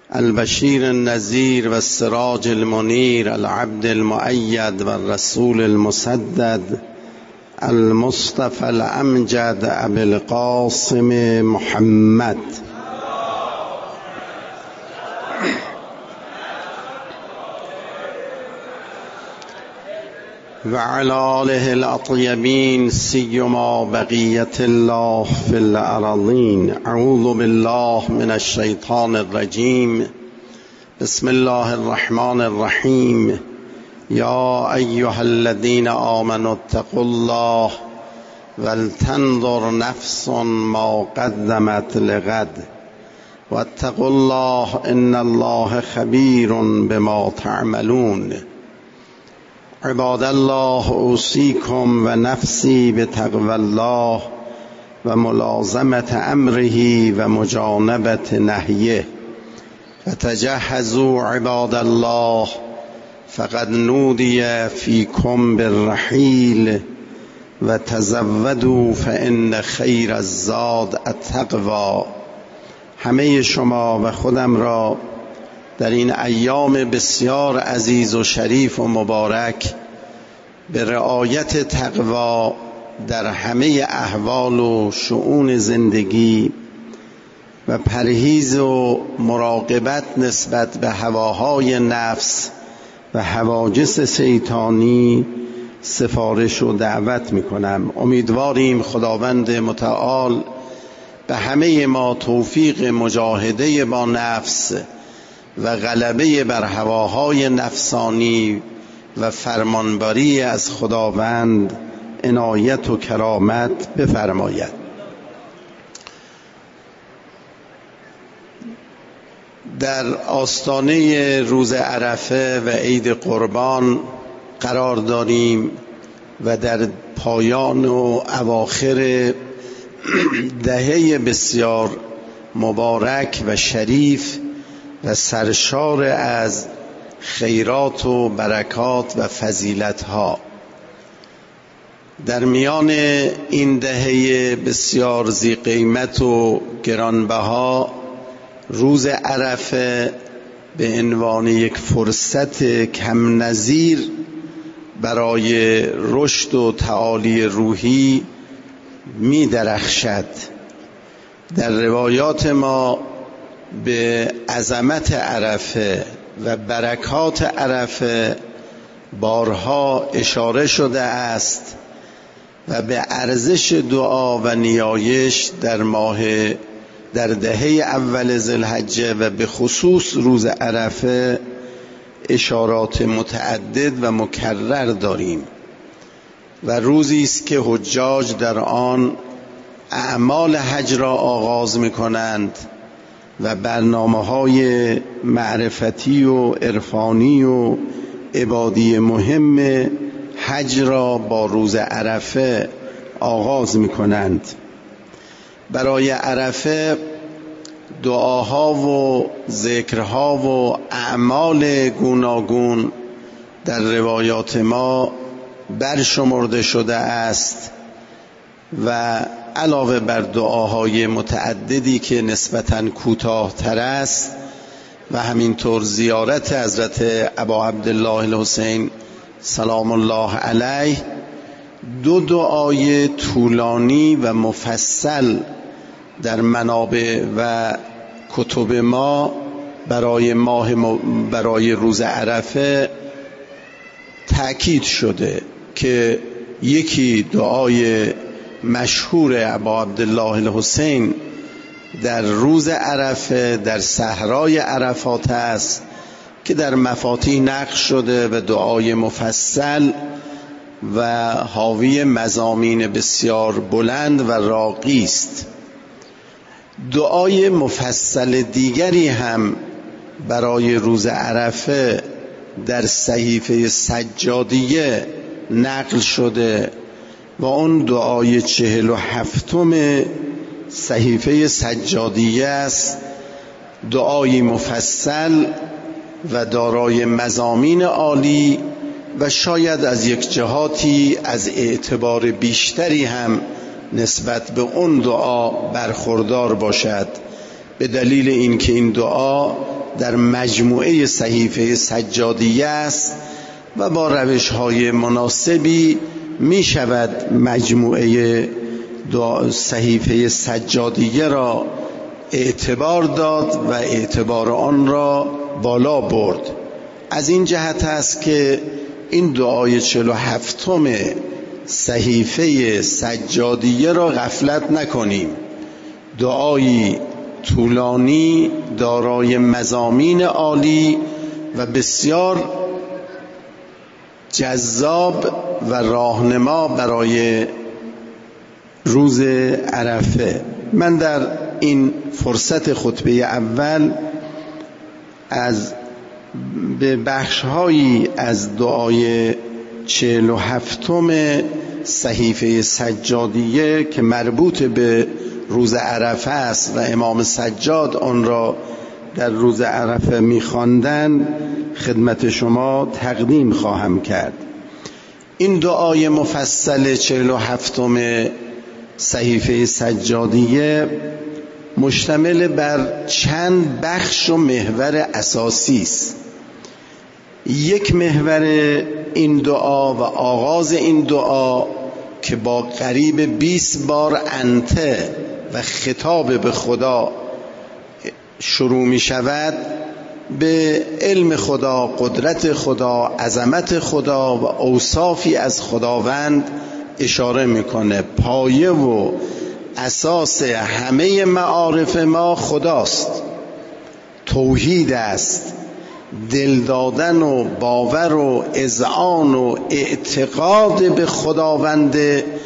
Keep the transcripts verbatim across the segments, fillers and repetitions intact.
البشیر النذیر و السراج المنیر، العبد المؤید و الرسول المسدد، المصطفى الامجد ابی القاسم محمد. و علی آله الاطیبین سیما بقیت الله فی الارضین. اعوذ بالله من الشیطان الرجیم. بسم الله الرحمن الرحیم. یا ایها الذین آمنوا اتقوا الله ولتنظر نفس ما قدمت لغد واتقوا الله ان الله خبیر بما تعملون. عباد الله، اوصیکم و نفسی بتقوی الله و ملازمت امره و مجانبت نهیه. فتجهزوا عباد الله فقد نودی فیکم بالرحیل و تزودوا فان خیر الزاد التقوی. همه شما و خودم را در این ایام بسیار عزیز و شریف و مبارک به رعایت تقوا در همه احوال و شؤون زندگی و پرهیز و مراقبت نسبت به هواهای نفس و هواجس شیطانی سفارش و دعوت می کنم. امیدواریم خداوند متعال به همه ما توفیق مجاهده با نفس و غلبه بر هواهای نفسانی و فرمانبری از خداوند عنایت و کرامت بفرماید. در آستانه روز عرفه و عید قربان قرار داریم و در پایان و اواخر دهه بسیار مبارک و شریف و سرشار از خیرات و برکات و فضیلت ها. در میان این دهه بسیار ذی قیمت و گرانبها، روز عرفه به عنوان یک فرصت کم نظیر برای رشد و تعالی روحی می درخشد. در روایات ما به عظمت عرفه و برکات عرفه بارها اشاره شده است و به ارزش دعا و نیایش در ماه در دهه اول ذوالحجه و به خصوص روز عرفه اشارات متعدد و مکرر داریم و روزی است که حجاج در آن اعمال حج را آغاز می کنند و برنامه‌های معرفتی و عرفانی و عبادی مهم حج را با روز عرفه آغاز می کنند. برای عرفه دعاها و ذکرها و اعمال گوناگون در روایات ما برشمرده شده است و علاوه بر دعاهای متعددی که نسبتاً کوتاه‌تر است و همینطور زیارت حضرت ابا عبدالله الحسین سلام الله علیه، دو دعای طولانی و مفصل در منابع و کتب ما برای ماه برای روز عرفه تأکید شده که یکی دعای مشهور ابا عبدالله الحسین در روز عرفه در صحرای عرفات است که در مفاتیح نقل شده و دعای مفصل و حاوی مضامین بسیار بلند و راقی است. دعای مفصل دیگری هم برای روز عرفه در صحیفه سجادیه نقل شده و اون دعای چهل و هفتم صحیفه سجادیه است. دعای مفصل و دارای مضامین عالی و شاید از یک جهاتی از اعتبار بیشتری هم نسبت به اون دعا برخوردار باشد، به دلیل اینکه این دعا در مجموعه صحیفه سجادیه است و با روش‌های مناسبی می شود مجموعه صحیفه سجادیه را اعتبار داد و اعتبار آن را بالا برد. از این جهت است که این دعای چهل و هفتم صحیفه سجادیه را غفلت نکنیم. دعایی طولانی دارای مضامین عالی و بسیار جذاب و راهنما برای روز عرفه. من در این فرصت خطبه اول از به بخش‌هایی از دعای چهل و هفتم صحیفه سجادیه که مربوط به روز عرفه است و امام سجاد آن را در روز عرفه می‌خواندند خدمت شما تقدیم خواهم کرد. این دعای مفصل چهل و هفتم صحیفه سجادیه مشتمل بر چند بخش و محور اساسی است. یک محور این دعا و آغاز این دعا که با قریب بیست بار انته و خطاب به خدا شروع می شود، به علم خدا، قدرت خدا، عظمت خدا و اوصافی از خداوند اشاره میکنه. پایه و اساس همه معارف ما خداست، توحید است، دل دادن و باور و اذعان و اعتقاد به خداوند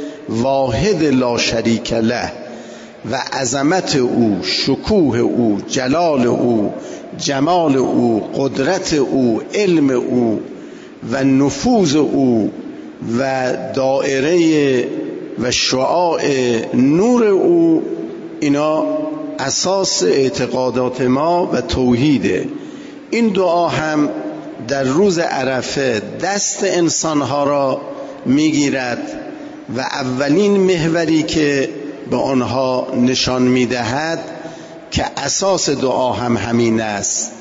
واحد لا شریک له و عظمت او، شکوه او، جلال او، جمال او، قدرت او، علم او و نفوذ او و دائره و شعاع نور او. اینا اساس اعتقادات ما و توحیده. این دعا هم در روز عرفه دست انسانها را میگیرد و اولین محوری که به آنها نشان میدهد که اساس دعا هم همین است.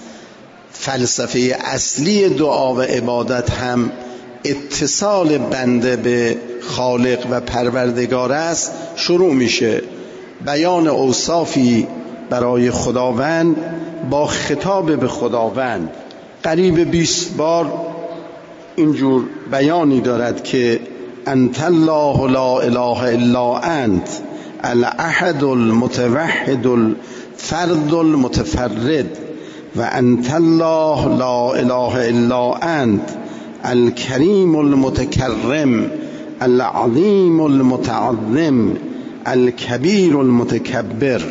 فلسفه اصلی دعا و عبادت هم اتصال بنده به خالق و پروردگار است. شروع میشه بیان اوصافی برای خداوند با خطاب به خداوند. قریب بیست بار اینجور بیانی دارد که انت الله لا اله الا انت الاحد المتوحد الفرد المتفرد و انت الله لا اله الا انت الکریم المتکرم العظیم المتعظم الکبیر المتکبر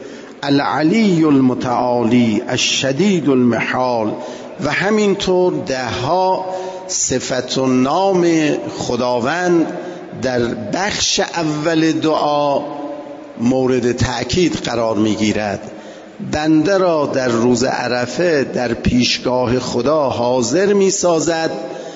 العلی المتعالی الشدید المحال و همینطور ده ها صفت و نام خداوند در بخش اول دعا مورد تأکید قرار میگیرد. بنده را در روز عرفه در پیشگاه خدا حاضر می سازد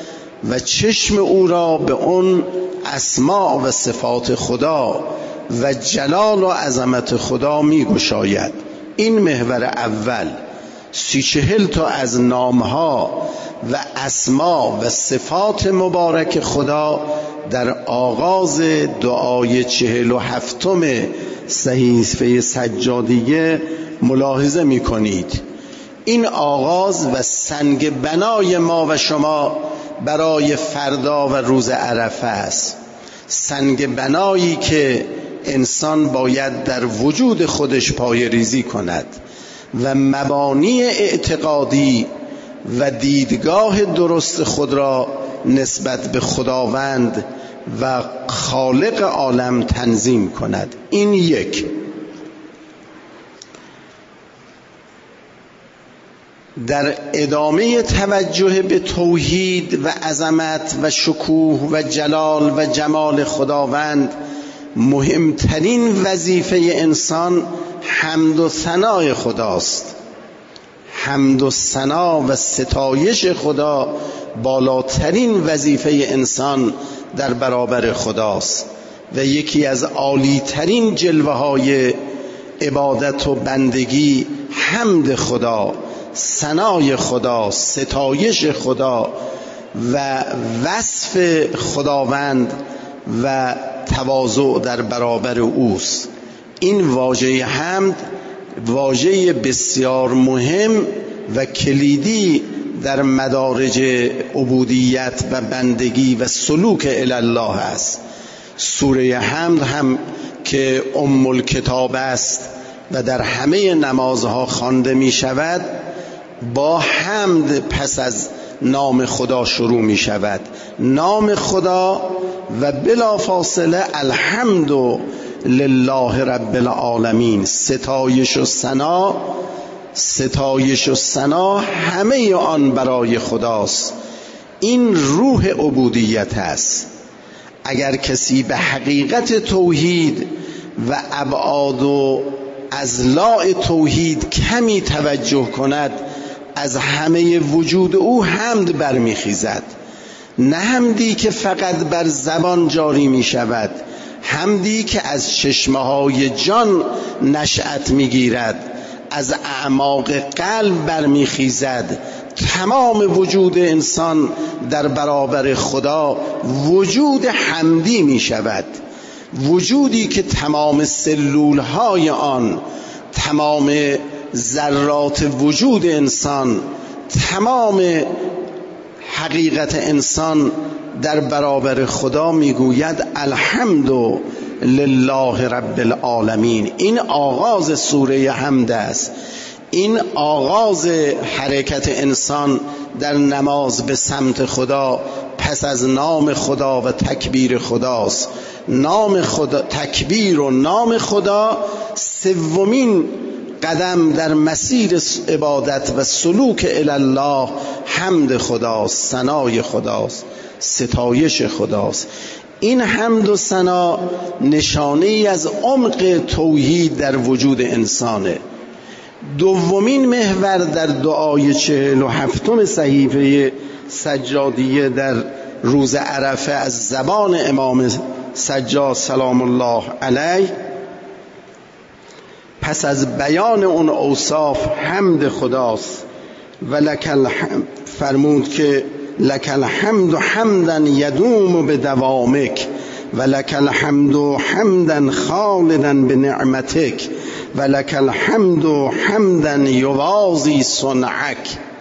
و چشم او را به اون اسماء و صفات خدا و جلال و عظمت خدا می گشاید. این محور اول، سی چهل تا از نامها و اسماء و صفات مبارک خدا در آغاز دعای چهل و هفتم صحیفه سجادیه ملاحظه می کنید. این آغاز و سنگ بنای ما و شما برای فردا و روز عرفه است. سنگ بنایی که انسان باید در وجود خودش پای ریزی کند و مبانی اعتقادی و دیدگاه درست خود را نسبت به خداوند و خالق عالم تنظیم کند. این یک. در ادامه توجه به توحید و عظمت و شکوه و جلال و جمال خداوند، مهمترین وظیفه انسان حمد و ثنای خداست. حمد و ثنا و ستایش خدا بالاترین وظیفه انسان در برابر خداست و یکی از عالیترین جلوه های عبادت و بندگی حمد خدا، ثنای خدا، ستایش خدا و وصف خداوند و تواضع در برابر اوست. این واژه حمد واژه بسیار مهم و کلیدی در مدارج عبودیت و بندگی و سلوک الی الله است. سوره حمد هم که ام الکتاب است و در همه نمازها خوانده می شود، با حمد پس از نام خدا شروع می شود. نام خدا و بلا فاصله الحمد لله رب العالمین. ستایش و ثنا ستایش و ثنا همه آن برای خداست. این روح عبودیت است. اگر کسی به حقیقت توحید و ابعاد و اضلاع توحید کمی توجه کند، از همه وجود او حمد برمیخیزد. نه حمدی که فقط بر زبان جاری می شود، حمدی که از چشمه های جان نشأت می گیرد، از اعماق قلب برمیخیزد. تمام وجود انسان در برابر خدا وجود حمدی می شود. وجودی که تمام سلول های آن، تمام ذرات وجود انسان، تمام حقیقت انسان در برابر خدا میگوید الحمد لله رب العالمین. این آغاز سوره حمد است. این آغاز حرکت انسان در نماز به سمت خدا پس از نام خدا و تکبیر خداست. نام خدا، تکبیر و نام خدا سومین قدم در مسیر عبادت و سلوک الی الله حمد خداست، ثنای خداست، ستایش خداست. این حمد و ثنا نشانه ای از عمق توحید در وجود انسانه. دومین محور در دعای چهل و هفتم صحیفه سجادیه در روز عرفه از زبان امام سجاد سلام الله علیه، پس از بیان اون اوصاف حمد خداست. و لک الحمد، فرمود که لک الحمد حمدا یدوم بدوامک و لک الحمد حمدا خالدا بنعمتک و لک الحمد حمدا یوازی صنعک.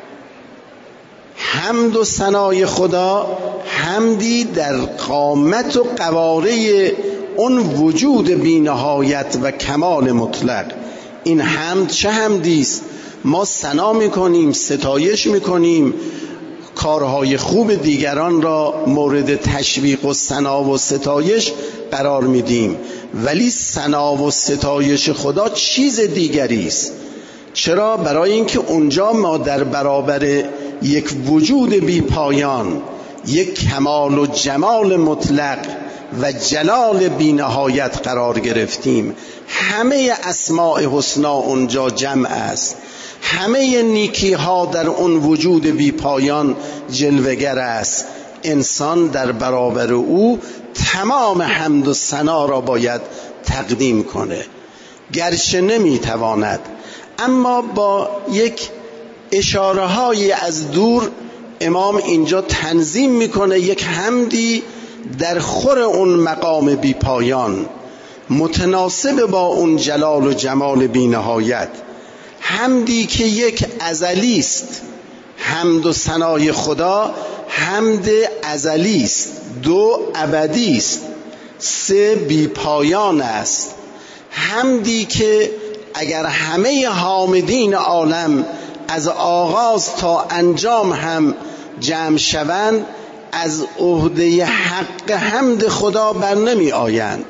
حمد و ثنای خدا حمدی در قامت و قواره اون وجود بی‌نهایت و کمال مطلق. این حمد چه حمدی است؟ ما ثنا میکنیم، ستایش میکنیم، کارهای خوب دیگران را مورد تشویق و ثنا و ستایش قرار میدیم، ولی ثنا و ستایش خدا چیز دیگری است. چرا؟ برای اینکه اونجا ما در برابر یک وجود بی پایان، یک کمال و جمال مطلق و جلال بی نهایت قرار گرفتیم. همه اسماء حسنا اونجا جمع است، همه نیکی ها در اون وجود بی پایان جلوگر است. انسان در برابر او تمام حمد و ثنا را باید تقدیم کنه، گرچه نمیتواند، اما با یک اشاره های از دور امام اینجا تنظیم میکنه یک حمدی در خور اون مقام بی پایان، متناسب با اون جلال و جمال بی نهایت. حمدی که یک ازلی است. حمد و ثنای خدا حمد ازلی است، دو ابدی است، سه بی پایان است. حمدی که اگر همه حامدین عالم از آغاز تا انجام هم جمع شوند، از عهده حق حمد خدا بر نمی آیند.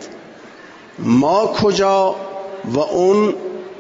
ما کجا و اون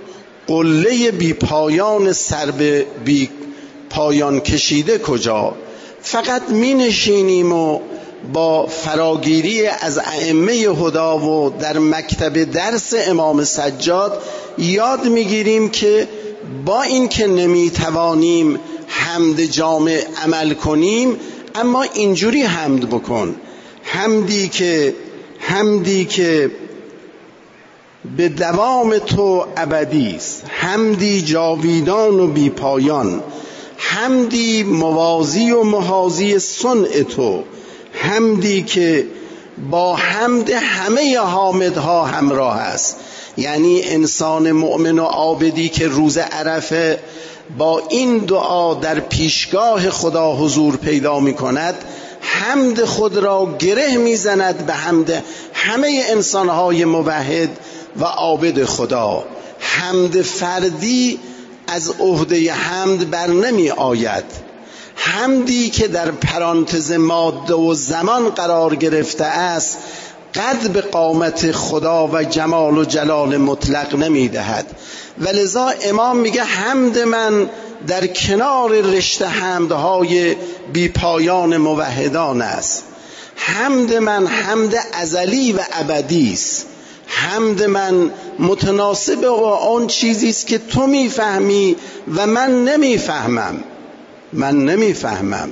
قله بی پایان سر به بی پایان کشیده کجا؟ فقط می نشینیم و با فراگیری از ائمه هدا و در مکتب درس امام سجاد یاد می گیریم که با این که نمی توانیم حمد جامع عمل کنیم، اما اینجوری حمد بکن، حمدی که حمدی که به دوام تو ابدی است. حمدی جاویدان و بی پایان، حمدی موازی و محاذی صنع تو، حمدی که با حمد همه حامدها همراه است. یعنی انسان مؤمن و عابدی که روز عرفه با این دعا در پیشگاه خدا حضور پیدا می کند، حمد خود را گره می زند به حمد همه انسانهای موحد و عابد خدا. حمد فردی از عهده حمد بر نمی آید. حمدی که در پرانتز ماده و زمان قرار گرفته است قد به قامت خدا و جمال و جلال مطلق نمی دهد. ولذا امام میگه حمد من در کنار رشته حمدهای بی پایان موحدان است. حمد من حمد ازلی و ابدی است. حمد من متناسب با آن چیزی است که تو میفهمی و من نمیفهمم. من نمیفهمم،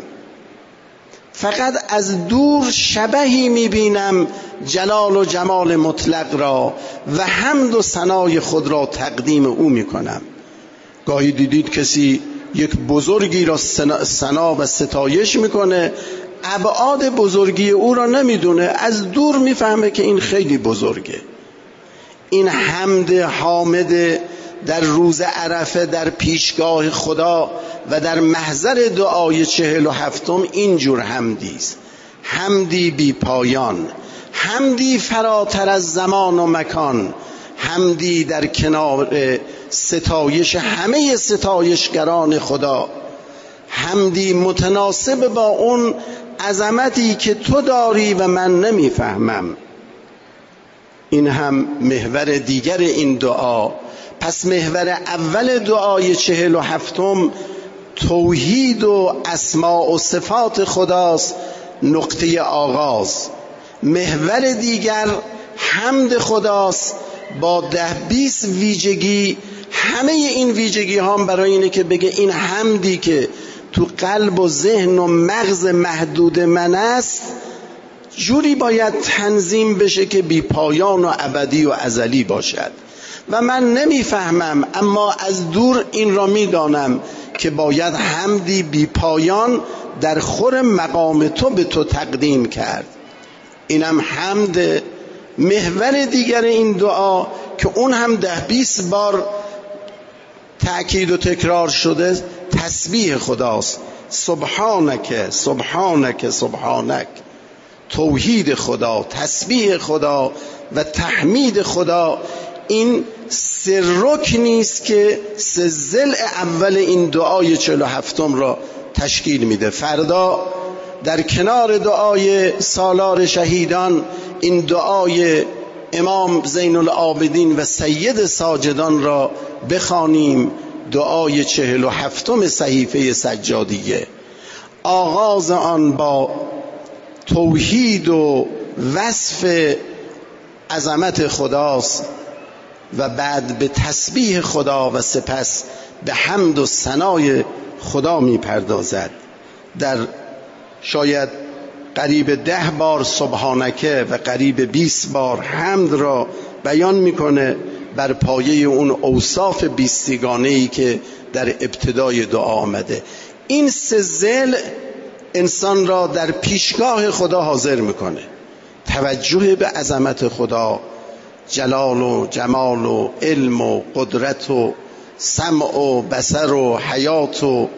فقط از دور شبهی میبینم جلال و جمال مطلق را و حمد و ثنای خود را تقدیم او میکنم. گاهی دیدید کسی یک بزرگی را ثنا و ستایش میکنه، ابعاد بزرگی او را نمیدونه، از دور میفهمه که این خیلی بزرگه. این حمد حامد در روز عرفه در پیشگاه خدا و در محضر دعای چهل و هفتم اینجور حمدی است. حمدی بی پایان، حمدی فراتر از زمان و مکان، حمدی در کنار ستایش همه ستایشگران خدا، حمدی متناسب با اون عظمتی که تو داری و من نمیفهمم. این هم محور دیگر این دعا. پس محور اول دعای چهل و هفتم توحید و اسماء و صفات خداست، نقطه آغاز. محور دیگر حمد خداست با ده بیست ویژگی. همه این ویژگی ها هم برای اینه که بگه این حمدی که تو قلب و ذهن و مغز محدود من است جوری باید تنظیم بشه که بی پایان و ابدی و ازلی باشد و من نمیفهمم، اما از دور این را میدانم که باید حمدی بی پایان در خور مقام تو به تو تقدیم کرد. اینم حمد. محور دیگر این دعا که اون هم ده بیست بار تأکید و تکرار شده تسبیح خداست. سبحانک سبحانک سبحانک، توحید خدا، تسبیح خدا و تحمید خدا. این سه رکنی است که سه ضلع اول این دعای چهل و هفتم را تشکیل میده. فردا در کنار دعای سالار شهیدان این دعای امام زین العابدین و سید ساجدان را بخوانیم. دعای چهل و هفتم صحیفه سجادیه. آغاز آن با توحید و وصف عظمت خداست و بعد به تسبیح خدا و سپس به حمد و ثنای خدا می پردازد. در شاید قریب ده بار سبحانکه و قریب بیست بار حمد را بیان میکنه بر پایه اون اوصاف بیستگانه‌ای که در ابتدای دعا آمده. این سه ضلع انسان را در پیشگاه خدا حاضر میکنه. توجه به عظمت خدا، جلال و جمال و علم و قدرت و سمع و بصر و حیات و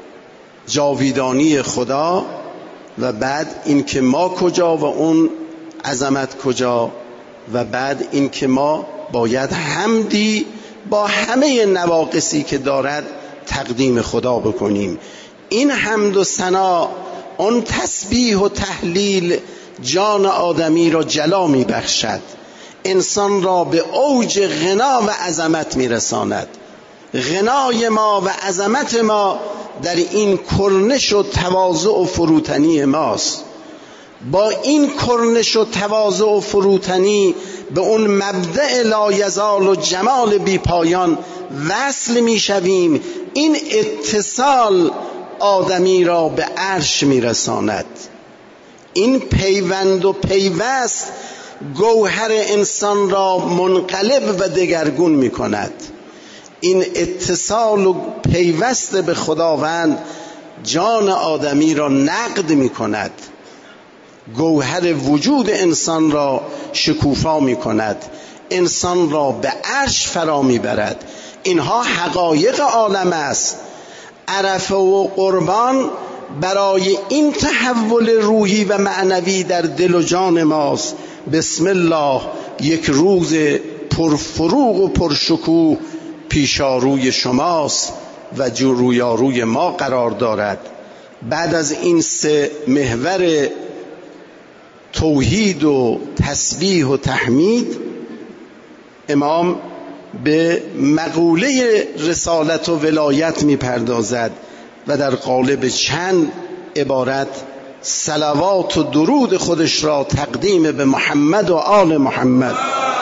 جاویدانی خدا، و بعد این که ما کجا و اون عظمت کجا، و بعد این که ما باید حمدی با همه نواقصی که دارد تقدیم خدا بکنیم. این حمد و ثنا، اون تسبیح و تهلیل جان آدمی را جلا می بخشد، انسان را به اوج غنا و عظمت می رساند. غنای ما و عظمت ما در این کرنش و تواضع و فروتنی ماست. با این کرنش و تواضع و فروتنی به اون مبدأ لایزال و جمال بی پایان وصل می شویم. این اتصال آدمی را به عرش می رساند. این پیوند و پیوست گوهر انسان را منقلب و دگرگون می کند. این اتصال و پیوست به خداوند جان آدمی را نقد می کند، گوهر وجود انسان را شکوفا می کند، انسان را به عرش فرا می برد. اینها حقایق عالم است. عرفه و قربان برای این تحول روحی و معنوی در دل و جان ماست. بسم الله، یک روز پرفروغ و پرشکوه پیشاروی شماست و رویاروی ما قرار دارد. بعد از این سه محور توحید و تسبیح و تحمید، امام به مقوله رسالت و ولایت میپردازد و در قالب چند عبارت صلوات و درود خودش را تقدیم به محمد و آل محمد.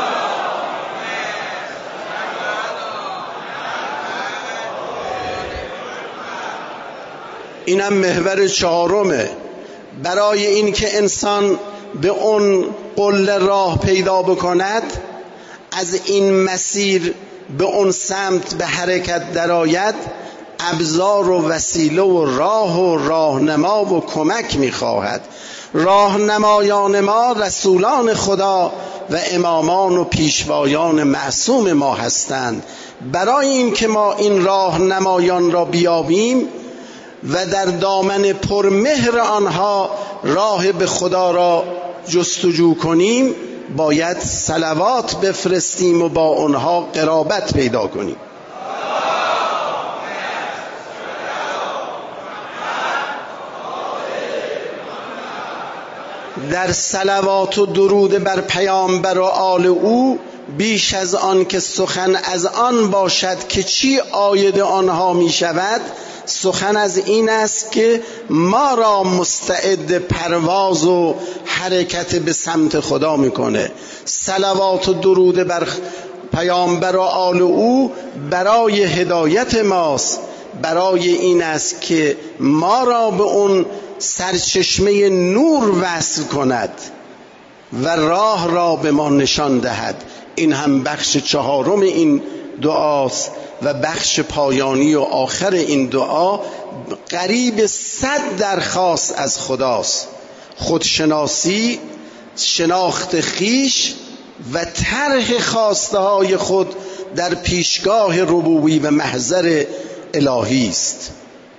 اینم محور چهارمه. برای این که انسان به اون قله راه پیدا بکند، از این مسیر به اون سمت به حرکت درآید، ابزار و وسیله و راه و راهنما و کمک می‌خواهد. راهنمایان ما رسولان خدا و امامان و پیشوایان معصوم ما هستند. برای این که ما این راهنمایان را بیابیم و در دامن پرمهر آنها راه به خدا را جستجو کنیم، باید صلوات بفرستیم و با آنها قرابت پیدا کنیم. در صلوات و درود بر پیامبر و آل او بیش از آن که سخن از آن باشد که چی عاید آنها می شود، سخن از این است که ما را مستعد پرواز و حرکت به سمت خدا میکنه. صلوات و درود بر پیامبر و آل او برای هدایت ماست، برای این است که ما را به اون سرچشمه نور وصل کند و راه را به ما نشان دهد. این هم بخش چهارم این دعاست و بخش پایانی و آخر این دعا قریب صد درخواست از خداست. خودشناسی، شناخت خیش و طرح خواسته های خود در پیشگاه ربوبی و محضر الهی است.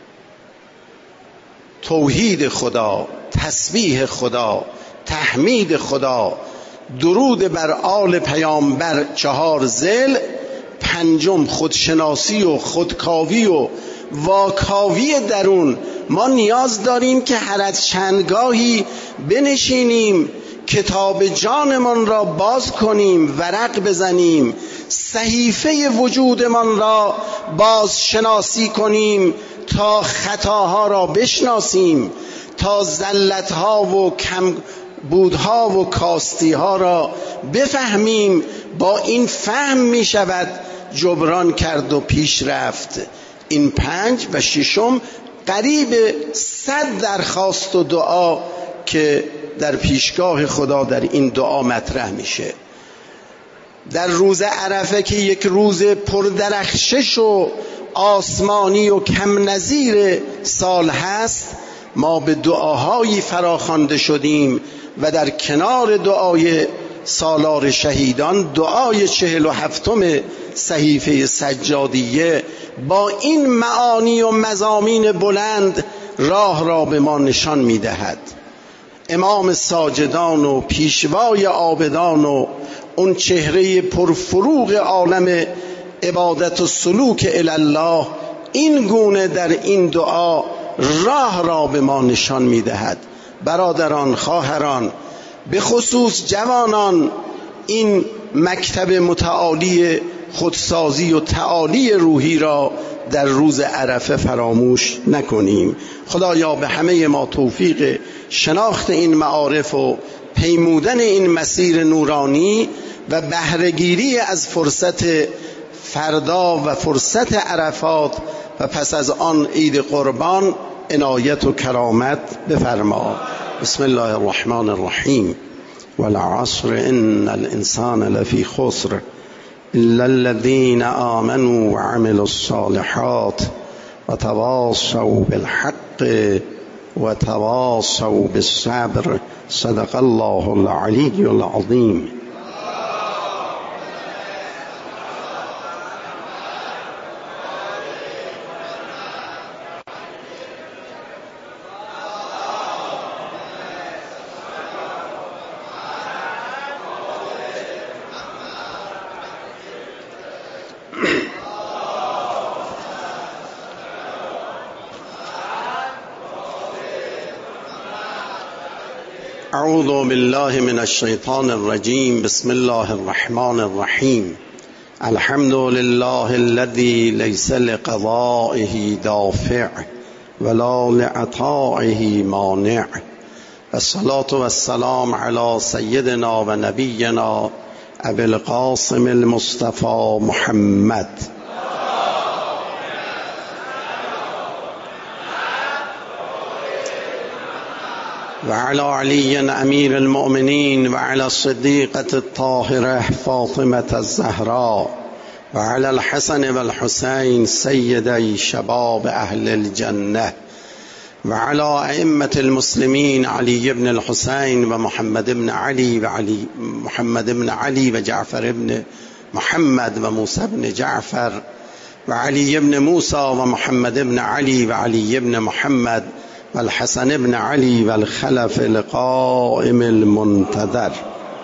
توحید خدا، تسبیح خدا، تحمید خدا، درود بر آل پیامبر چهار ذل، پنجم خودشناسی و خودکاوی و واکاوی درون. ما نیاز داریم که هر از چندگاهی بنشینیم، کتاب جانمان را باز کنیم، ورق بزنیم، صحیفه وجودمان را بازشناسی کنیم تا خطاها را بشناسیم، تا زلتها و کمبودها و کاستیها را بفهمیم. با این فهم می شود جبران کرد و پیش رفت. این پنج و ششم قریب صد درخواست و دعا که در پیشگاه خدا در این دعا مطرح میشه. در روز عرفه که یک روز پردرخشش و آسمانی و کم نظیر سال هست، ما به دعاهایی فراخوانده شدیم و در کنار دعای سالار شهیدان، دعای چهل و هفتم صحیفه سجادیه با این معانی و مضامین بلند راه را به ما نشان می‌دهد. امام ساجدان و پیشوای عابدان و اون چهره پرفروغ عالم عبادت و سلوک الله این گونه در این دعا راه را به ما نشان می‌دهد. برادران، خواهران، به خصوص جوانان، این مکتب متعالی خودسازی و تعالی روحی را در روز عرفه فراموش نکنیم. خدایا به همه ما توفیق شناخت این معارف و پیمودن این مسیر نورانی و بهره‌گیری از فرصت فردا و فرصت عرفات و پس از آن عید قربان عنایت و کرامت بفرما. بسم الله الرحمن الرحیم. والعصر إن الإنسان لفي خسر إلا الذين آمنوا وعملوا الصالحات وتواصوا بالحق وتواصوا بالصبر. صدق الله العلي العظيم. أعوذ بالله من الشيطان الرجيم. بسم الله الرحمن الرحيم. الحمد لله الذي ليس لقضائه دافع ولا لعطائه مانع. الصلاة والسلام على سيدنا ونبينا أبي القاسم المصطفى محمد وعلى علي أمير المؤمنين وعلى الصديقة الطاهرة فاطمة الزهراء وعلى الحسن والحسين سيدي شباب أهل الجنة وعلى أئمة المسلمين علي بن الحسين ومحمد بن علي وعلي محمد بن علي وجعفر بن محمد وموسى بن جعفر وعلي بن موسى ومحمد بن علي وعلي بن محمد والحسن بن علي والخلف القائم المنتظر.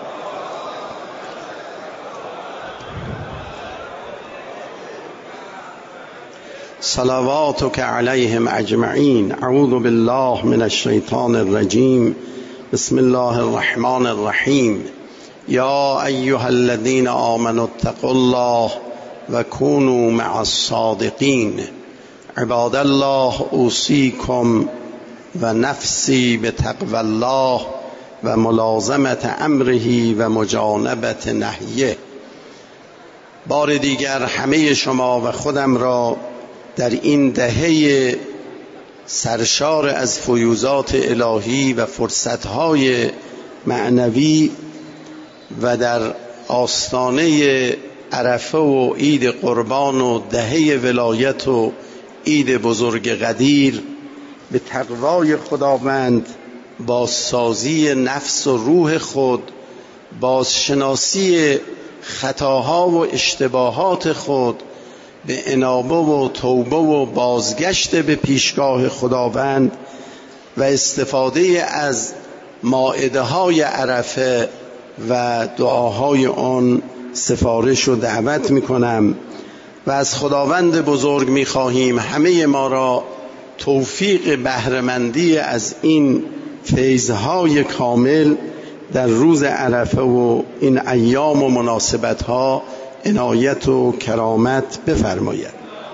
صلواتك عليهم أجمعين. أعوذ بالله من الشيطان الرجيم. بسم الله الرحمن الرحيم. يا أيها الذين آمنوا اتقوا الله وكونوا مع الصادقين. عباد الله، أوصيكم و نفسی به تقوی الله و ملازمت امره و مجانبت نهیه. بار دیگر همه شما و خودم را در این دهه سرشار از فیوضات الهی و فرصتهای معنوی و در آستانه عرفه و عید قربان و دهه ولایت و عید بزرگ قدیر به تقوای خداوند، بازسازی نفس و روح خود، بازشناسی خطاها و اشتباهات خود، به انابه و توبه و بازگشت به پیشگاه خداوند و استفاده از مائده های عرفه و دعاهای آن سفارش و دعوت می کنم و از خداوند بزرگ می خواهیم همه ما را توفیق بهره‌مندی از این فیضهای کامل در روز عرفه و این ایام و مناسبتها عنایت و کرامت بفرماید.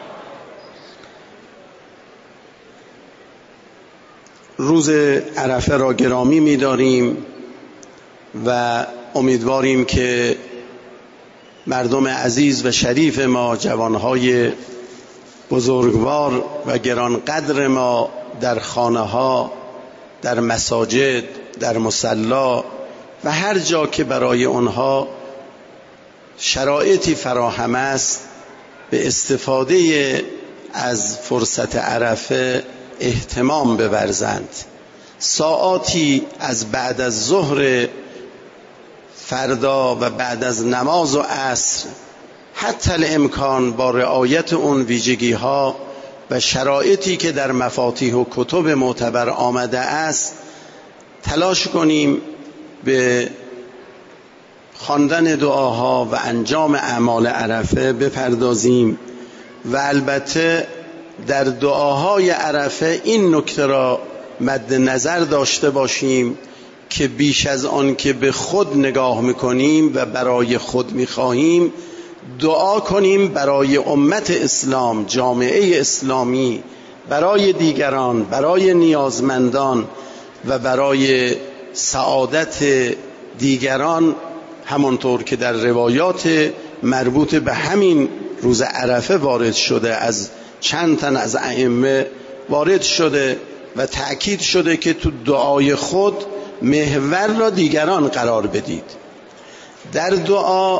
روز عرفه را گرامی می‌داریم و امیدواریم که مردم عزیز و شریف ما، جوانهای بزرگوار و گرانقدر ما در خانه‌ها، در مساجد، در مصلا و هر جا که برای آنها شرایطی فراهم است به استفاده از فرصت عرفه اهتمام بورزند. ساعاتی از بعد از ظهر فردا و بعد از نماز و عصر حتی الامکان با رعایت اون ویژگی ها و شرایطی که در مفاتیح و کتب معتبر آمده است تلاش کنیم به خواندن دعاها و انجام اعمال عرفه بپردازیم و البته در دعاهای عرفه این نکته را مد نظر داشته باشیم که بیش از آن که به خود نگاه میکنیم و برای خود میخواهیم، دعا کنیم برای امت اسلام، جامعه اسلامی، برای دیگران، برای نیازمندان و برای سعادت دیگران، همانطور که در روایات مربوط به همین روز عرفه وارد شده، از چند تن از ائمه وارد شده و تأکید شده که تو دعای خود محور را دیگران قرار بدید. در دعا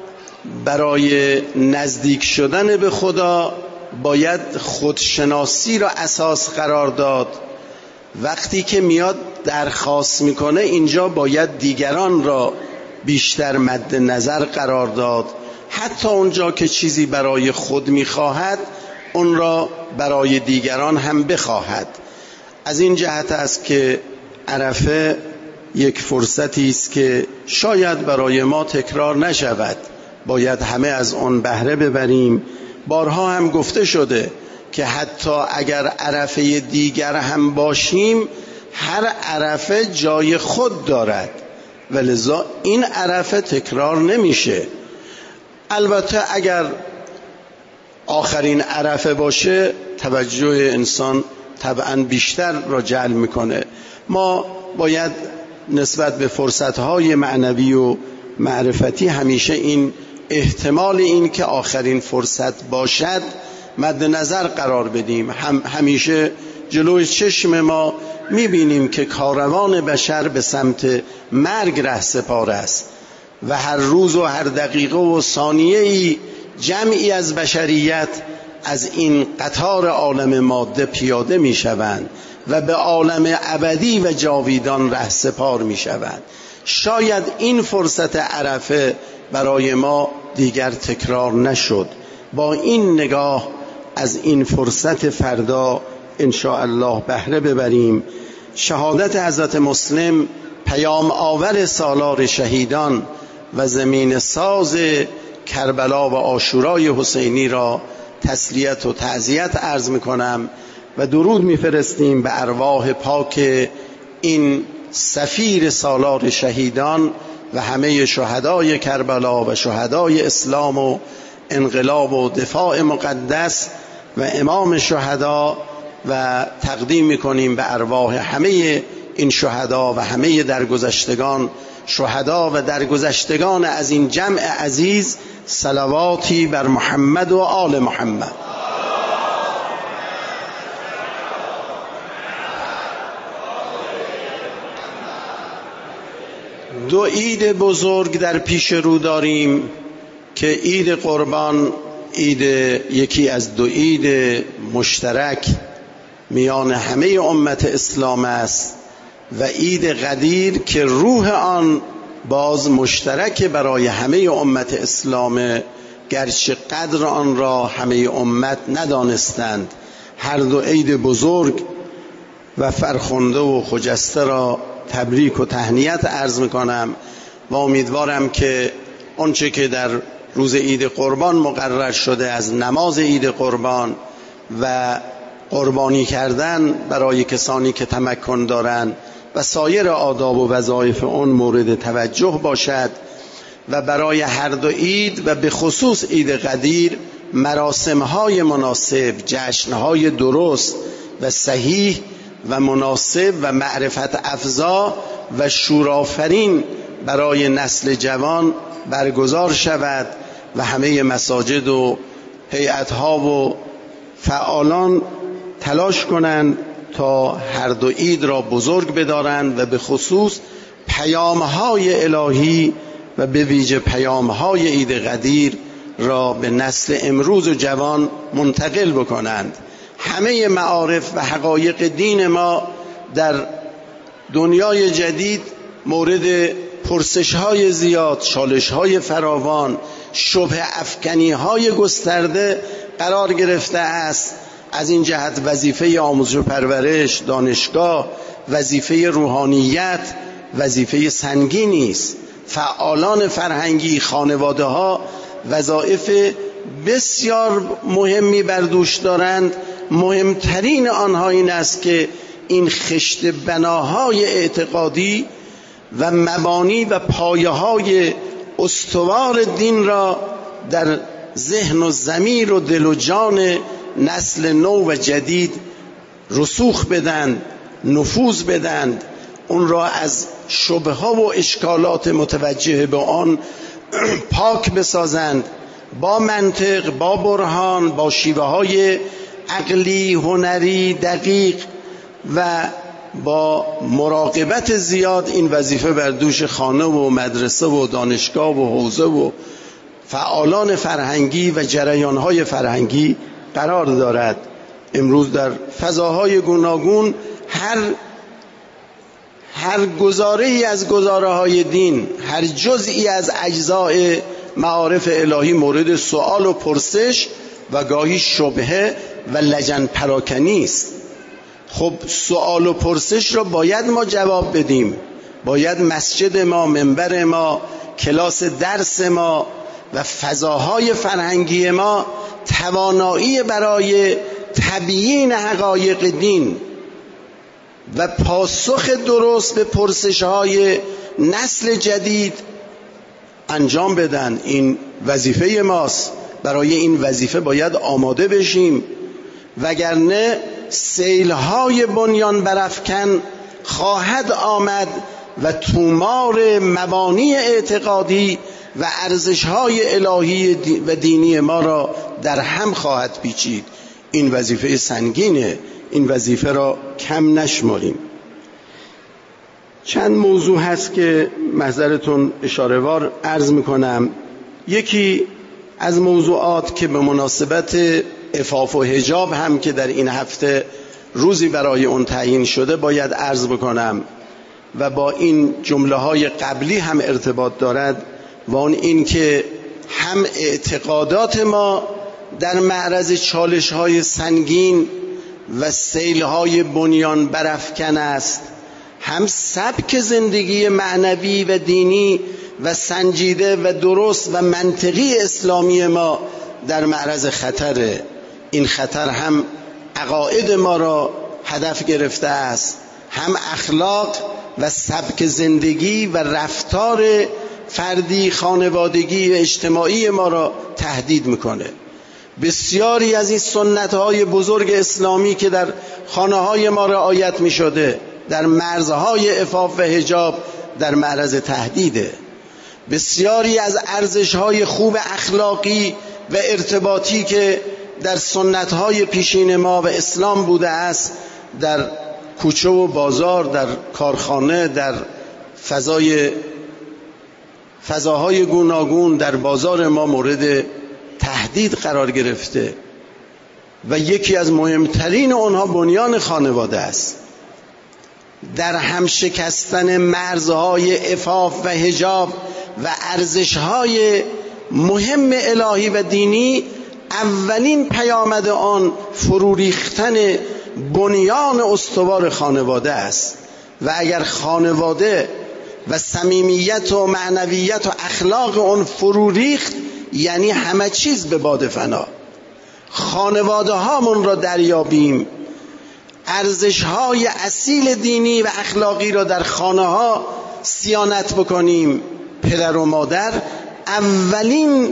برای نزدیک شدن به خدا باید خودشناسی را اساس قرار داد. وقتی که میاد درخواست میکنه اینجا باید دیگران را بیشتر مد نظر قرار داد. حتی اونجا که چیزی برای خود میخواهد اون را برای دیگران هم بخواهد. از این جهت است که عرفه یک فرصتی است که شاید برای ما تکرار نشود، باید همه از آن بهره ببریم. بارها هم گفته شده که حتی اگر عرفه دیگر هم باشیم هر عرفه جای خود دارد و لذا این عرفه تکرار نمیشه. البته اگر آخرین عرفه باشه توجه انسان طبعا بیشتر را جلب میکنه. ما باید نسبت به فرصتهای معنوی و معرفتی همیشه این احتمال این که آخرین فرصت باشد مد نظر قرار بدیم. هم همیشه جلوی چشم ما میبینیم که کاروان بشر به سمت مرگ رهسپار است و هر روز و هر دقیقه و ثانیه‌ای جمعی از بشریت از این قطار عالم ماده پیاده میشوند و به عالم ابدی و جاویدان رهسپار میشوند. شاید این فرصت عرفه برای ما دیگر تکرار نشد. با این نگاه از این فرصت فردا ان شاء الله بهره ببریم. شهادت حضرت مسلم پیام آور سالار شهیدان و زمین ساز کربلا و عاشورای حسینی را تسلیت و تعزیت عرض میکنم و درود میفرستیم به ارواح پاک این سفیر سالار شهیدان و همه شهدای کربلا و شهدای اسلام و انقلاب و دفاع مقدس و امام شهدا و تقدیم میکنیم به ارواح همه این شهدا و همه درگذشتگان شهدا و درگذشتگان از این جمع عزیز صلواتی بر محمد و آل محمد. دو عید بزرگ در پیش رو داریم که عید قربان عید یکی از دو عید مشترک میان همه امت اسلام است و عید قدیر که روح آن باز مشترک برای همه امت اسلام، گرچه قدر آن را همه امت ندانستند. هر دو عید بزرگ و فرخنده و خجسته را تبریک و تهنیت عرض میکنم و امیدوارم که آنچه که در روز عید قربان مقرر شده از نماز عید قربان و قربانی کردن برای کسانی که تمکن دارند و سایر آداب و وظایف آن مورد توجه باشد و برای هر دو عید و به خصوص عید قدیر مراسم‌های مناسب، جشن‌های درست و صحیح و مناسب و معرفت افزا و شورآفرین برای نسل جوان برگزار شود و همه مساجد و هیئت‌ها و فعالان تلاش کنند تا هر دو عید را بزرگ بدارند و به خصوص پیام‌های الهی و به ویژه پیام‌های عید قدیر را به نسل امروز و جوان منتقل بکنند. همه معارف و حقایق دین ما در دنیای جدید مورد پرسش‌های زیاد، چالش‌های فراوان، شبهه افکنی‌های گسترده قرار گرفته است. از این جهت وظیفه آموزش و پرورش، دانشگاه، وظیفه روحانیت وظیفه سنگینی است. فعالان فرهنگی، خانواده‌ها وظایف بسیار مهمی بر دوش دارند. مهمترین آنها این است که این خشت بناهای اعتقادی و مبانی و پایه‌های استوار دین را در ذهن و ضمیر و دل و جان نسل نو و جدید رسوخ بدند، نفوذ بدند، اون را از شبهه و اشکالات متوجه به آن پاک بسازند، با منطق، با برهان، با شیوه های عقلی، هنری، دقیق و با مراقبت زیاد این وظیفه بر دوش خانه و مدرسه و دانشگاه و حوزه و فعالان فرهنگی و جریانهای فرهنگی قرار دارد. امروز در فضاهای گوناگون هر هر گزاره‌ای از گزاره‌های دین، هر جزئی از اجزاء معارف الهی مورد سوال و پرسش و گاهی شبهه و لجن پراکنی است. خب سوال و پرسش را باید ما جواب بدیم، باید مسجد ما، منبر ما، کلاس درس ما و فضاهای فرهنگی ما توانایی برای تبیین حقایق دین و پاسخ درست به پرسش‌های نسل جدید انجام بدن. این وظیفه ماست. برای این وظیفه باید آماده بشیم، وگرنه سیل‌های بنیان برافکن خواهد آمد و تومار مبانی اعتقادی و ارزش‌های الهی و دینی ما را در هم خواهد پیچید. این وظیفه سنگینه، این وظیفه را کم نشماریم. چند موضوع هست که محضرتون اشاره‌وار عرض میکنم. یکی از موضوعات که به مناسبت عفاف و حجاب هم که در این هفته روزی برای اون تعیین شده باید عرض بکنم و با این جمله های قبلی هم ارتباط دارد، و اون این که هم اعتقادات ما در معرض چالش های سنگین و سیل های بنیان برافکن است، هم سبک زندگی معنوی و دینی و سنجیده و درست و منطقی اسلامی ما در معرض خطره. این خطر هم عقاید ما را هدف گرفته است، هم اخلاق و سبک زندگی و رفتار فردی، خانوادگی و اجتماعی ما را تهدید میکنه. بسیاری از این سنت‌های بزرگ اسلامی که در خانه‌های ما رعایت می‌شده در مرزهای عفاف و حجاب در معرض تهدیده. بسیاری از ارزش‌های خوب اخلاقی و ارتباطی که در سنت‌های پیشین ما و اسلام بوده است در کوچه و بازار، در کارخانه، در فضای فضاهای گوناگون در بازار ما مورد تهدید قرار گرفته و یکی از مهمترین آنها بنیان خانواده است. در هم شکستن مرزهای عفاف و حجاب و ارزشهای مهم الهی و دینی اولین پیامد آن فرو ریختن بنیان استوار خانواده است. و اگر خانواده و صمیمیت و معنویت و اخلاق آن فرو ریخت، یعنی همه چیز به باد فنا. خانواده هامون را دریابیم، ارزش های اصیل دینی و اخلاقی را در خانه ها صیانت بکنیم. پدر و مادر اولین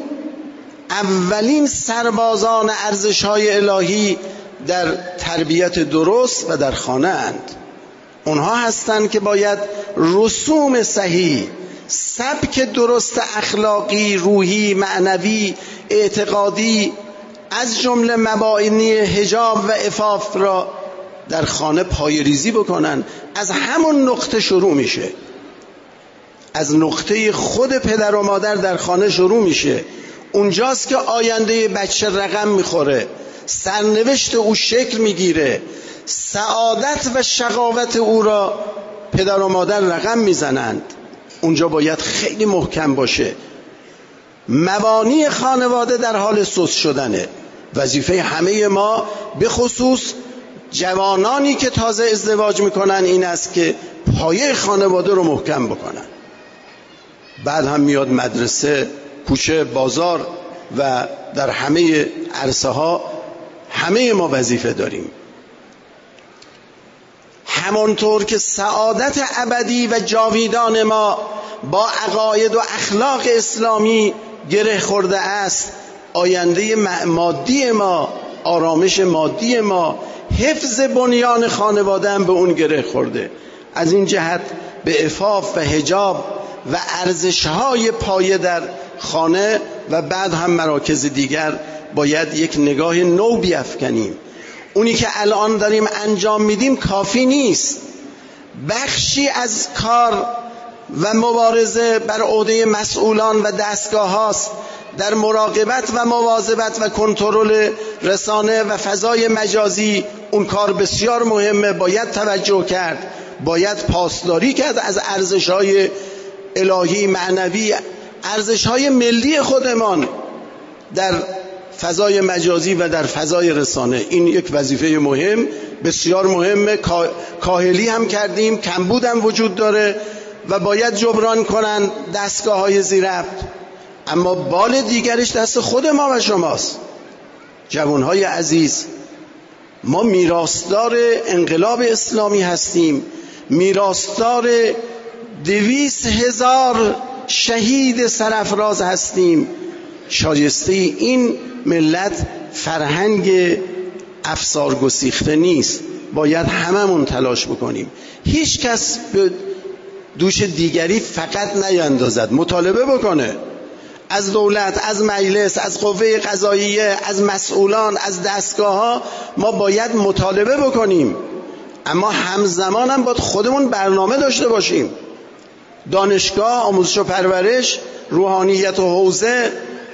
اولین سربازان ارزش های الهی در تربیت درست و در خانه اند. اونها هستند که باید رسوم صحیح، سبک درست اخلاقی، روحی، معنوی، اعتقادی از جمله مبانی حجاب و عفاف را در خانه پایه‌ریزی بکنن. از همون نقطه شروع میشه، از نقطه خود پدر و مادر در خانه شروع میشه. اونجاست که آینده بچه رقم میخوره، سرنوشت او شکل میگیره، سعادت و شقاوت او را پدر و مادر رقم میزنند. اونجا باید خیلی محکم باشه. مبانی خانواده در حال سست شدنه. وظیفه همه ما به خصوص جوانانی که تازه ازدواج میکنن این است که پایه خانواده رو محکم بکنن. بعد هم میاد مدرسه، کوچه، بازار و در همه عرصه ها همه ما وظیفه داریم. همانطور که سعادت ابدی و جاویدان ما با عقاید و اخلاق اسلامی گره خورده است، آینده مادی ما، آرامش مادی ما، حفظ بنیان خانواده هم به اون گره خورده. از این جهت به عفاف و حجاب و ارزش‌های پایه در خانه و بعد هم مراکز دیگر باید یک نگاه نو بیفکنیم. اونی که الان داریم انجام میدیم کافی نیست. بخشی از کار و مبارزه بر عهده مسئولان و دستگاه هاست. در مراقبت و مواظبت و کنترل رسانه و فضای مجازی اون کار بسیار مهمه، باید توجه کرد، باید پاسداری کرد از ارزش‌های الهی معنوی، ارزش‌های ملی خودمان در فضای مجازی و در فضای رسانه. این یک وظیفه مهم، بسیار مهمه. کاهلی هم کردیم، کمبود هم وجود داره و باید جبران کنن دستگاه‌های زیرربط، اما بال دیگرش دست خود ما و شماست. جوانهای عزیز، ما میراثدار انقلاب اسلامی هستیم، میراثدار دویست هزار شهید سرافراز هستیم. شایسته این ملت فرهنگ افسار گسیخته نیست. باید هممون تلاش بکنیم. هیچ کس به دوش دیگری فقط نیندازد، مطالبه بکنه از دولت، از مجلس، از قوه قضاییه، از مسئولان، از دستگاه ها. ما باید مطالبه بکنیم، اما همزمان هم باید خودمون برنامه داشته باشیم. دانشگاه، آموزش و پرورش، روحانیت و حوزه،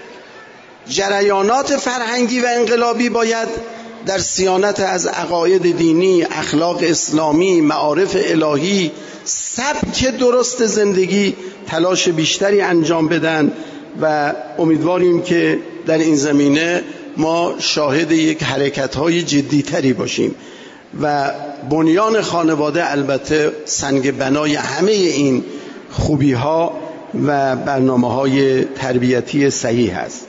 جریانات فرهنگی و انقلابی باید در صیانت از عقاید دینی، اخلاق اسلامی، معارف الهی، سبک درست زندگی تلاش بیشتری انجام بدن و امیدواریم که در این زمینه ما شاهد یک حرکت‌های جدی‌تری باشیم و بنیان خانواده البته سنگ بنای همه این خوبی‌ها و برنامه‌های تربیتی صحیح است.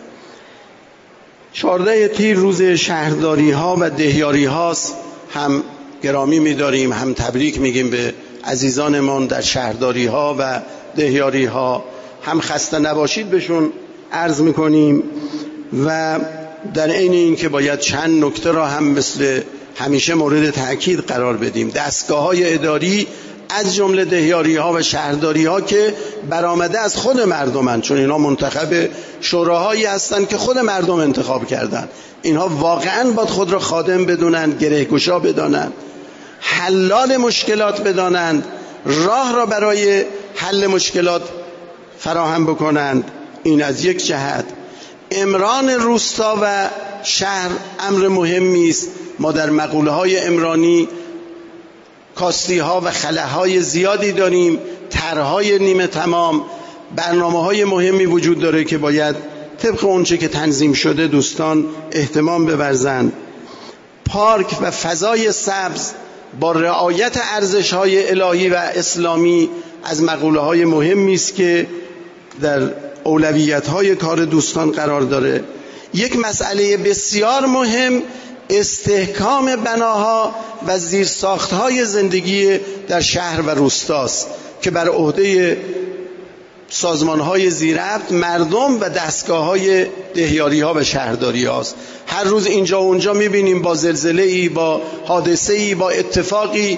چهارده تیر روز شهرداری ها و دهیاری هاست. هم گرامی می‌داریم، هم تبریک میگیم به عزیزانمان در شهرداری ها و دهیاری ها، هم خسته نباشید بهشون عرض میکنیم و در عین این که باید چند نکته را هم مثل همیشه مورد تأکید قرار بدیم. دستگاه های اداری از جمله دهیاری ها و شهرداری ها که برآمده از خود مردمن، چون اینا منتخب شوراهایی هستند که خود مردم انتخاب کردن، اینها واقعا باید خود را خادم بدونند، گره‌گشا بدانند، حلال مشکلات بدانند، راه را برای حل مشکلات فراهم بکنند. این از یک جهت. امران روستا و شهر امر مهمی است. ما در مقوله های عمرانی کاستی ها و خلاهای زیادی داریم، طرح‌های نیمه تمام، برنامه‌های مهمی وجود داره که باید طبق اونچه که تنظیم شده دوستان اهتمام بورزند. پارک و فضای سبز با رعایت ارزش‌های الهی و اسلامی از مقوله‌های مهمی است که در اولویت‌های کار دوستان قرار داره. یک مسئله بسیار مهم استحکام بناها و زیرساخت‌های زندگی در شهر و روستاست که بر عهده سازمان‌های زیرربط، مردم و دستگاه‌های دهیاری‌ها و شهرداری‌هاست. هر روز اینجا و اونجا می‌بینیم با زلزله‌ای، با حادثه‌ای، با اتفاقی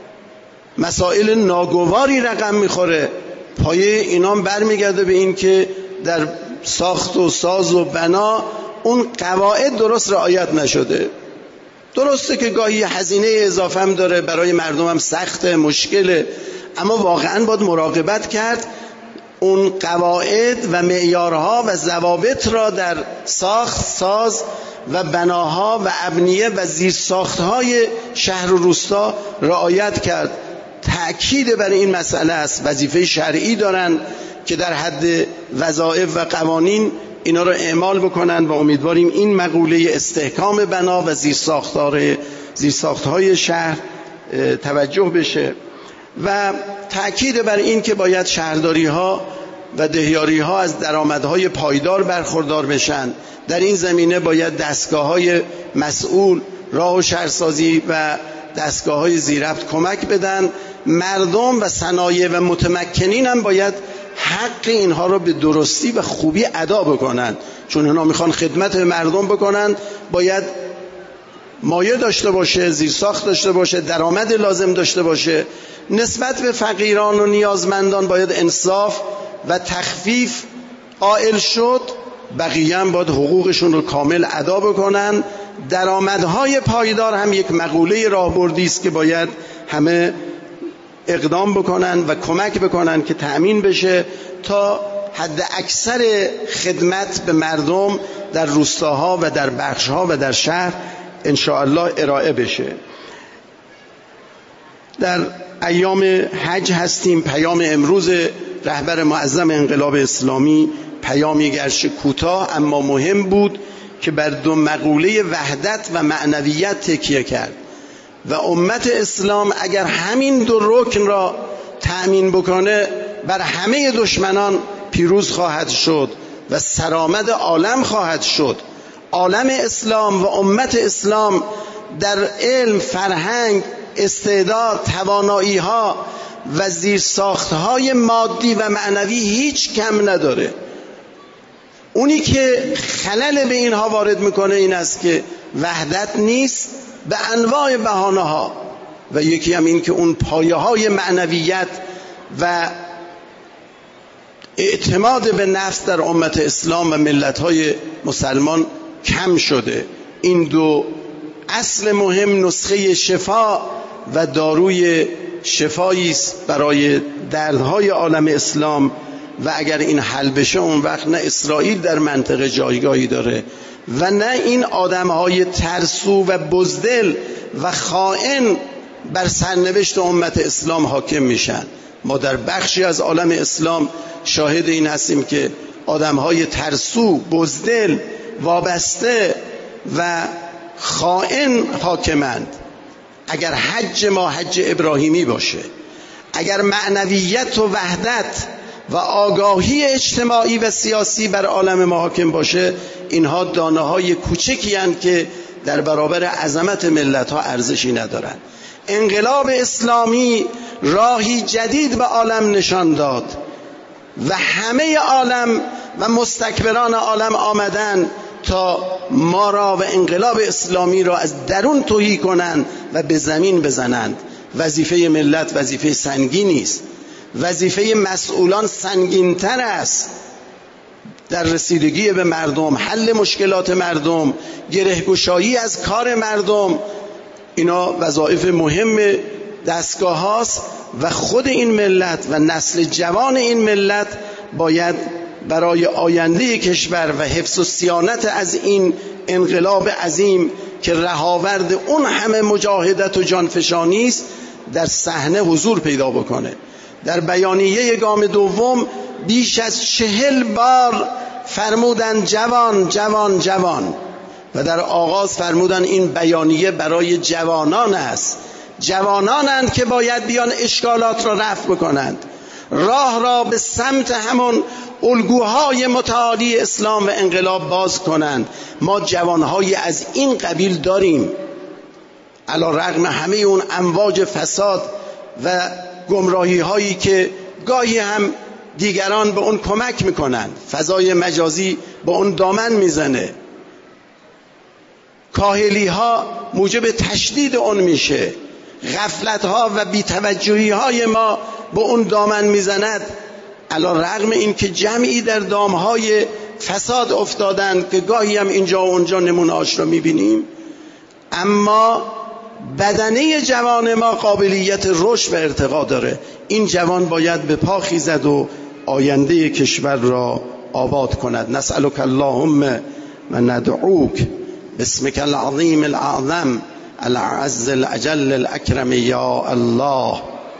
مسائل ناگواری رقم می‌خوره. پایه اینام برمیگرده به این که در ساخت و ساز و بنا اون قواعد درست رعایت نشده. درسته که گاهی هزینه اضافه هم داره، برای مردم هم سخت، مشکله، اما واقعا باید مراقبت کرد اون قواعد و معیارها و ضوابط را در ساخت، ساز و بناها و ابنیه و زیرساختهای شهر و روستا رعایت کرد. تأکید بر این مسئله است. وظیفه شرعی دارن که در حد وظایف و قوانین اینا رو اعمال بکنن و امیدواریم این مقوله استحکام بنا و زیرساخت‌های زیرساخت‌های شهر توجه بشه و تأکید بر این که باید شهرداری‌ها و دهیاری‌ها از درآمدهای پایدار برخوردار بشن. در این زمینه باید دستگاه‌های مسئول، راه و شهرسازی و دستگاه‌های زیرربط کمک بدن. مردم و صنایع و متمکنین هم باید حق اینها رو به درستی و خوبی ادا بکنن، چون اینا میخوان خدمت مردم بکنن. باید مایه داشته باشه، زیرساخت داشته باشه، درآمد لازم داشته باشه. نسبت به فقیران و نیازمندان باید انصاف و تخفیف قائل شد. بقیه هم باید حقوقشون رو کامل ادا بکنن. درآمدهای پایدار هم یک مقوله راهبردی است که باید همه اقدام بکنن و کمک بکنن که تأمین بشه تا حد اکثر خدمت به مردم در روستاها و در بخشها و در شهر ان شاء الله ارائه بشه. در ایام حج هستیم. پیام امروز رهبر معظم انقلاب اسلامی پیامی گرچه کوتاه اما مهم بود که بر دو مقوله وحدت و معنویت تکیه کرد و امت اسلام اگر همین دو رکن را تأمین بکنه بر همه دشمنان پیروز خواهد شد و سرآمد عالم خواهد شد. عالم اسلام و امت اسلام در علم، فرهنگ، استعداد، توانایی ها و زیرساخت های مادی و معنوی هیچ کم نداره. اونی که خلل به اینها وارد میکنه این است که وحدت نیست به انواع بهانه ها و یکی هم این که اون پایه های معنویت و اعتماد به نفس در امت اسلام و ملت های مسلمان کم شده. این دو اصل مهم نسخه شفا و داروی شفایی است برای دردهای عالم اسلام و اگر این حل بشه اون وقت نه اسرائیل در منطقه جایگاهی داره و نه این آدمهای ترسو و بزدل و خائن بر سرنوشت امت اسلام حاکم میشن. ما در بخشی از عالم اسلام شاهد این هستیم که آدمهای ترسو، بزدل، وابسته و خائن حاکمند. اگر حج ما حج ابراهیمی باشه، اگر معنویت و وحدت و آگاهی اجتماعی و سیاسی بر عالم ما حاکم باشه، اینها دانه های کوچکی هستند که در برابر عظمت ملت ها ارزشی ندارند. انقلاب اسلامی راهی جدید به عالم نشان داد و همه عالم و مستکبران عالم آمدن تا ما را و انقلاب اسلامی را از درون تهی کنند و به زمین بزنند. وظیفه ملت وظیفه سنگینی است. وظیفه مسئولان سنگین‌تر است در رسیدگی به مردم، حل مشکلات مردم، گره‌گشایی از کار مردم. اینا وظایف مهم دستگاه هاست و خود این ملت و نسل جوان این ملت باید برای آینده کشور و حفظ و صیانت از این انقلاب عظیم که رهاورد اون همه مجاهدت و جانفشانی است در صحنه حضور پیدا بکنه. در بیانیه گام دوم بیش از چهل بار فرمودن جوان جوان جوان و در آغاز فرمودن این بیانیه برای جوانان است. جوانانند که باید بیان اشکالات را رفع بکنند، راه را به سمت همون الگوهای متعالی اسلام و انقلاب باز کنند. ما جوانهای از این قبیل داریم، علی رغم همه اون امواج فساد و گمراهی هایی که گاهی هم دیگران به اون کمک میکنند، فضای مجازی به اون دامن میزنه، کاهلی ها موجب تشدید اون میشه، غفلت ها و بی‌توجهی های ما به اون دامن میزند. علی رغم این که جمعی در دامهای فساد افتادند که گاهی هم اینجا و اونجا نمونه‌اش رو میبینیم، اما بدنه جوان ما قابلیت رشد و ارتقا داره. این جوان باید به پا خیزد و آینده کشور را آباد کند. نسألک اللهم و ندعوک باسمک العظیم الاعظم العز الاجل الاکرم یا الله.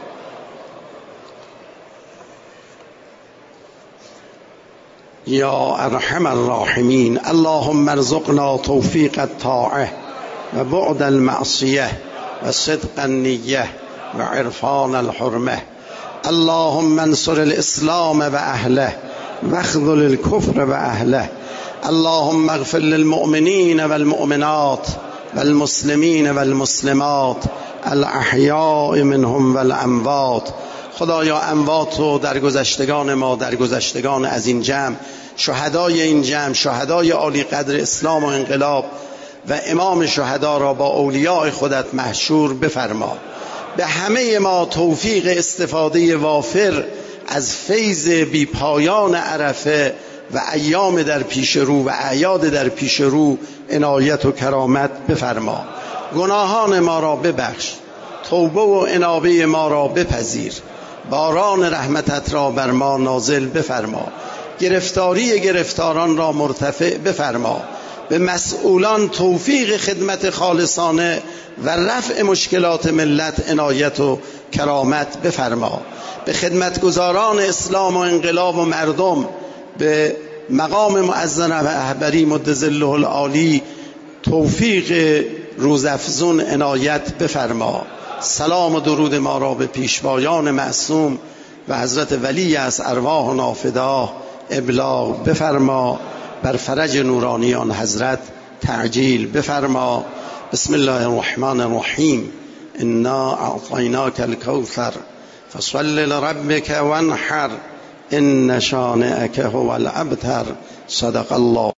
یا ارحم الراحمین. اللهم ارزقنا توفیق الطاعه و بعد المعصیه و صدق النیه و عرفان الحرمه. اللهم انصر الاسلام و اهله و اخذل الكفر و اهله. اللهم اغفر للمؤمنین والمؤمنات والمسلمین والمسلمات الاحیاء منهم والاموات. خدایا اموات و درگذشتگان ما، درگذشتگان از این جمع، شهدای این جمع، شهدای عالی قدر اسلام و انقلاب و امام شهدا را با اولیاء خودت محشور بفرما. به همه ما توفیق استفاده وافر از فیض بی پایان عرفه و ایام در پیش رو و اعیاد در پیش رو عنایت و کرامت بفرما. گناهان ما را ببخش، توبه و انابه ما را بپذیر، باران رحمتت را بر ما نازل بفرما، گرفتاری گرفتاران را مرتفع بفرما، به مسئولان توفیق خدمت خالصانه و رفع مشکلات ملت عنایت و کرامت بفرما، به خدمتگزاران اسلام و انقلاب و مردم به مقام معظم رهبری مد ظله العالی توفیق روزافزون عنایت بفرما. سلام و درود ما را به پیشوایان معصوم و حضرت ولی از ارواح نافدا ابلاغ بفرما، بر فرج نورانیان حضرت تعجیل بفرما. بسم الله الرحمن الرحیم. انا اعطیناک الکوثر فصل لربک وانحر ان شانئک هو الابتر. صدق الله.